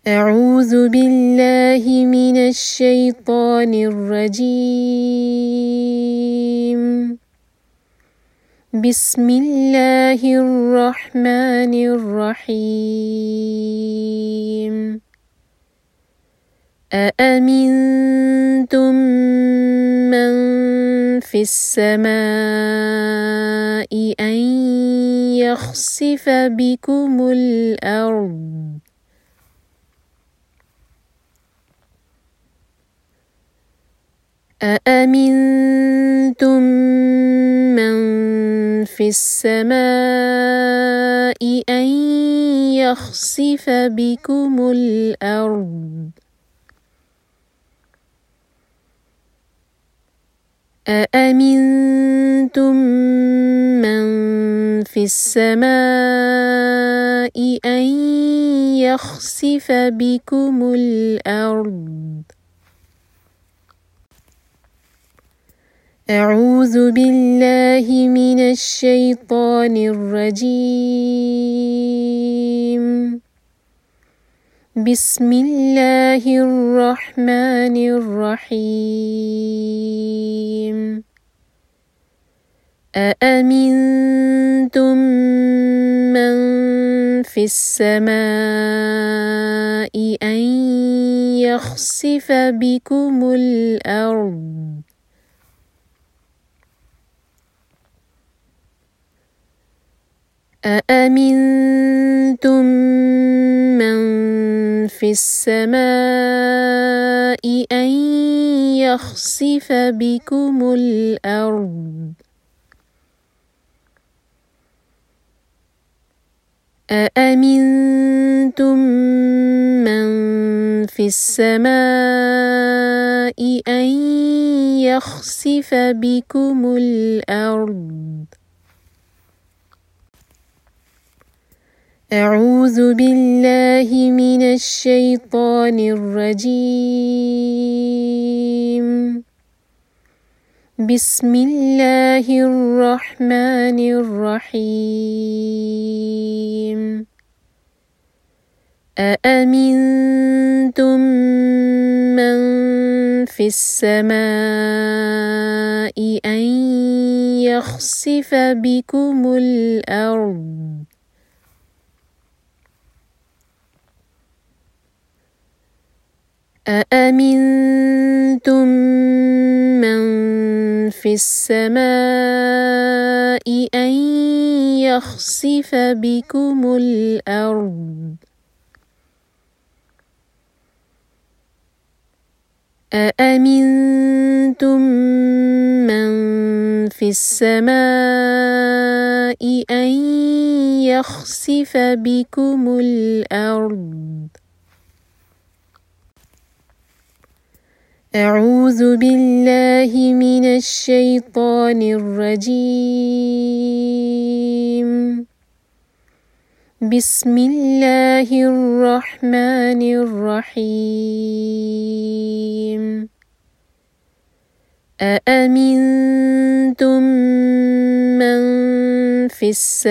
أعوذ بالله من الشيطان الرجيم. بسم الله الرحمن الرحيم. أأمنتم من في السماء أن يخسف بكم الأرض أأمنتم من في السماء أن يخسف بكم الأرض أأمنتم من في السماء أن يخسف بكم الأرض أعوذ بالله من الشيطان الرجيم. بسم الله الرحمن الرحيم. أأمنتم من في السماء أن يخسف بكم الأرض أأمنتم من في السماء أن يخسف بكم الأرض أأمنتم من في السماء أن يخسف بكم الأرض أعوذ بالله من الشيطان الرجيم. بسم الله الرحمن الرحيم. أأمنتم من في السماء أن يخسف بكم الأرض أأمنتم من في السماء أن يخسف بكم الأرض أأمنتم من في السماء أن يخسف بكم الأرض أعوذ بالله من الشيطان الرجيم. بسم الله الرحمن الرحيم. أأمنتم من في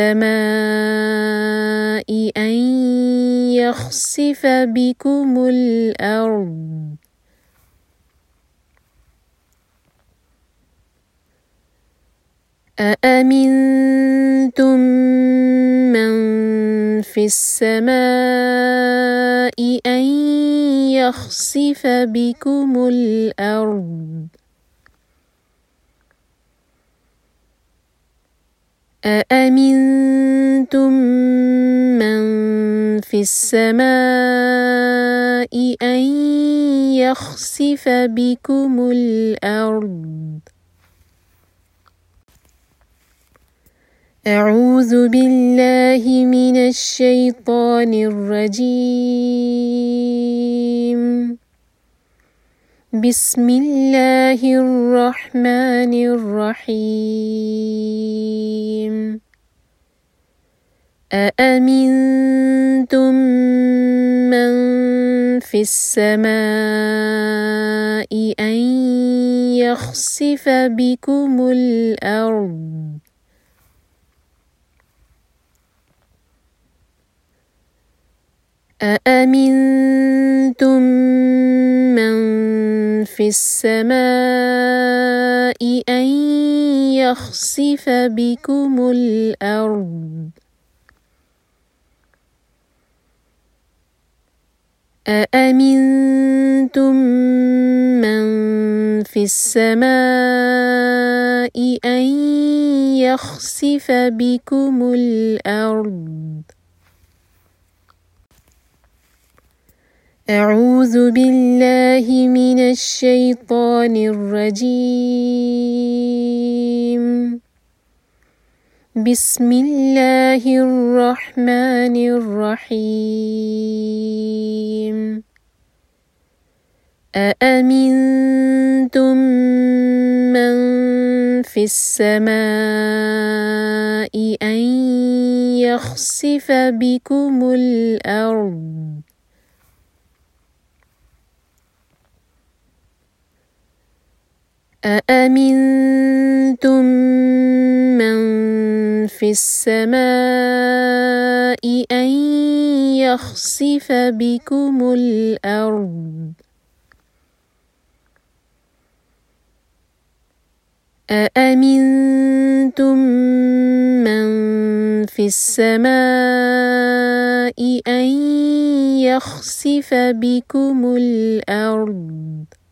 السماء أن يخسف بكم الأرض أأمنتم من في السماء أن يخسف بكم الأرض أأمنتم من في السماء أن يخسف بكم الأرض أعوذ بالله من الشيطان الرجيم. بسم الله الرحمن الرحيم. أأمنتم من في السماء أن يخسف بكم الأرض أأمنتم من في السماء أن يخسف بكم الأرض أأمنتم من في السماء أن يخسف بكم الأرض أعوذ بالله من الشيطان الرجيم بسم الله الرحمن الرحيم أأمنتم من في السماء أن يخسف بكم الأرض أأمنتم من في السماء أن يخسف بكم الأرض أأمنتم من في السماء أن يخسف بكم الأرض